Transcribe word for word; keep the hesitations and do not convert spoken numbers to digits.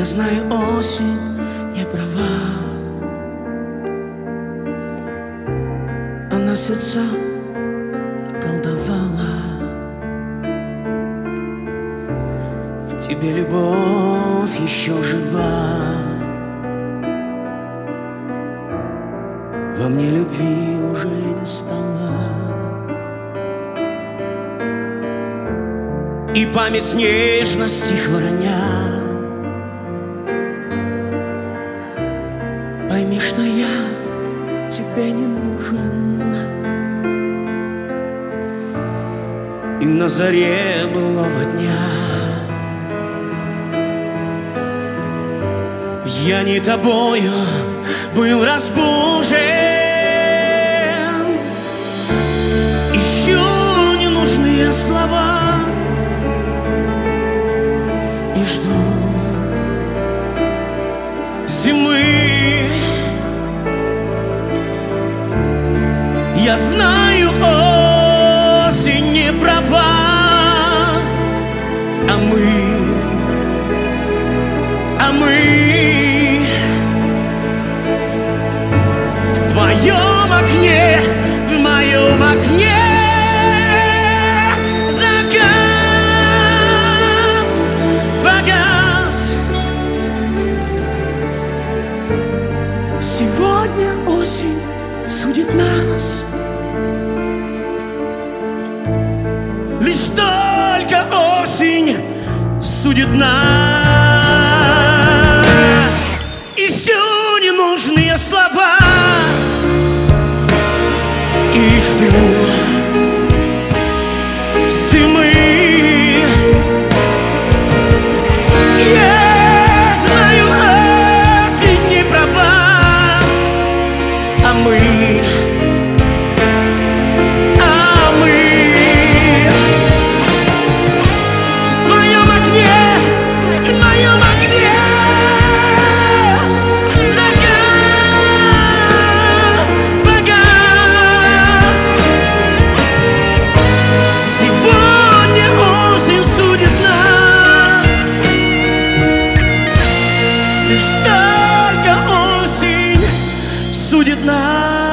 знаю, осень не права. Она сердца колдовала. В тебе любовь еще жива. Во мне любви уже не стало. И память нежно стихла роня. Пойми, что я тебе не нужен. И на заре былого дня я не тобою был разбужен. Ищу ненужные слова и жду зимы. Я знаю, осень не права, а мы, а мы в твоем окне, в моем окне закат погас. Сегодня осень судит нас. Лишь только осень судит нас. Ищу ненужные слова и жду зимы. Я знаю, осень не права, а мы, а мы в твоем окне, в моем окне закат погас. Сегодня осень судит нас. Лишь только осень судит нас.